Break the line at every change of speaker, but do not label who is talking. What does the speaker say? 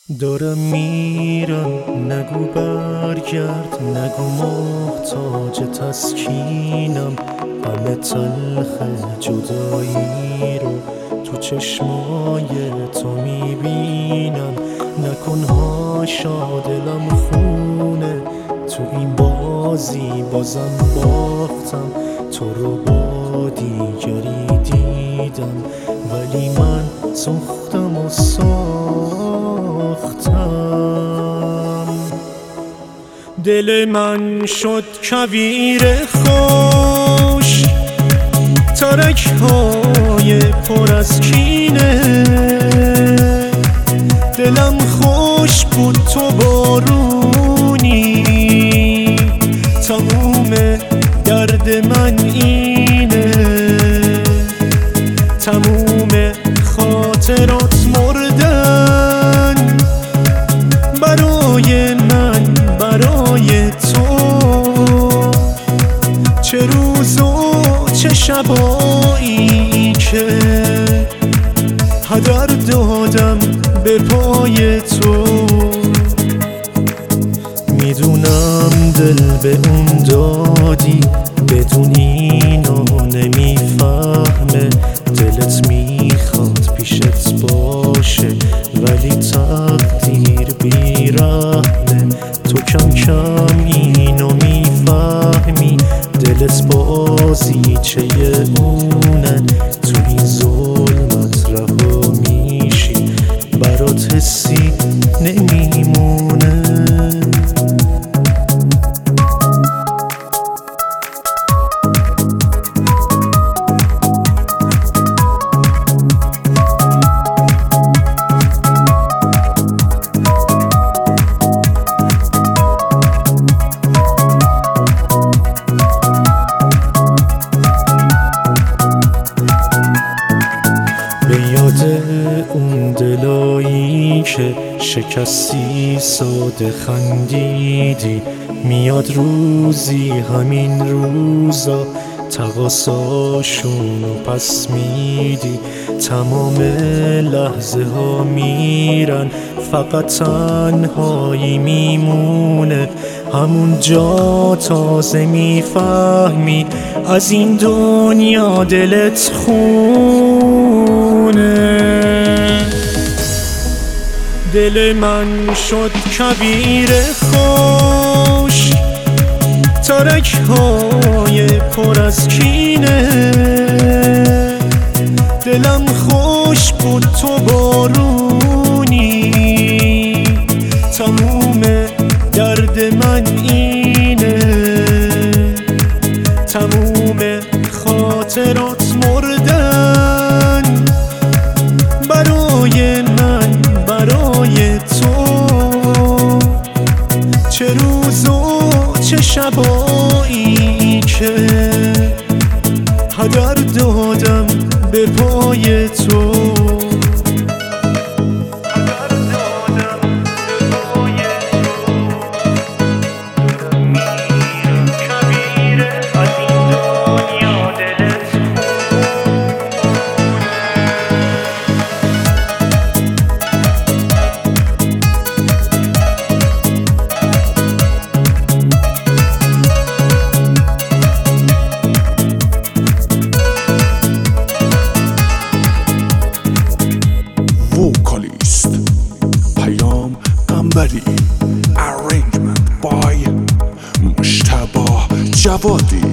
دارم میرم، نگو برگرد، نگو محتاج تسکینم. غم تلخ جدایی رو تو چشمای تو میبینم. نکن هاشا دلم خونه، تو این بازی بازم باختم. تو رو با دیگری دیدم، ولی من سوختم و ساختم. دل من شد کویر خوش، ترک های پر از کینه. دلم خوش بود تو بارونی، تموم درد من اینه. تموم خاطرات مردن برای من، برای تو. چه روز و چه شبایی که هدر دادم به پای تو. میدونم دل به اون دادی، بدون اینو نمیفهمه. دلت میخواد پیشت باشه، ولی تقدیر بیرحمه. تو کم کم اینو میفهمی، دلت بازیچه اونه. تو این ظلمت رها میشی، برات حسی نمیمونه. به یاد اون دلایی که شکستی ساده خندیدی، میاد روزی همین روزا تقاصاشونو پس میدی. تمام لحظه ها میرن، فقط تنهایی میمونه. همون جا تازه میفهمی از این دنیا دلت خونه. دل من شد کویر خوش، ترک های پر از کینه. دلم خوش بود تو بارونی، تموم درد من اینه. تموم خاطرات مردن برای من، برای تو. چه روز و چه شبایی که هدر دادم به پای تو.
وکالیست پیام قنبری، arrangement by مجتبی جوادی.